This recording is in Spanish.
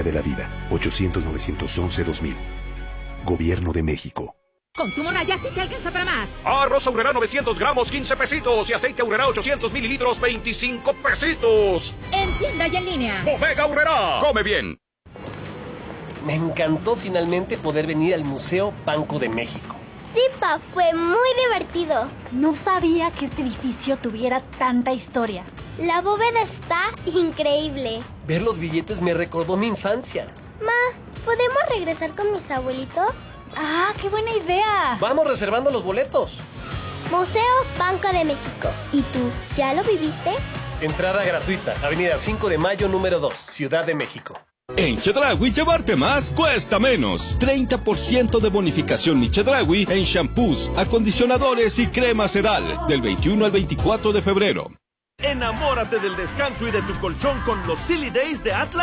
de la vida. 800-911-2000. Gobierno de México. Consumo Raya sí te alcanza para más. Arroz Aurrera 900 gramos, 15 pesitos. Y aceite Aurrera 800 mililitros, 25 pesitos. En tienda y en línea. Bodega Aurrera. Come bien. Me encantó finalmente poder venir al Museo Banco de México. Sí, Pa, fue muy divertido. No sabía que este edificio tuviera tanta historia. La bóveda está increíble. Ver los billetes me recordó mi infancia. Ma, ¿podemos regresar con mis abuelitos? ¡Ah, qué buena idea! Vamos reservando los boletos. Museo Banco de México. ¿Y tú, ya lo viviste? Entrada gratuita, Avenida 5 de Mayo, número 2, Ciudad de México. En Chedraui llevarte más cuesta menos. 30% de bonificación Mi Chedraui en shampoos, acondicionadores y crema sedal. Del 21 al 24 de febrero. Enamórate del descanso y de tu colchón con los Silly Days de Atlas.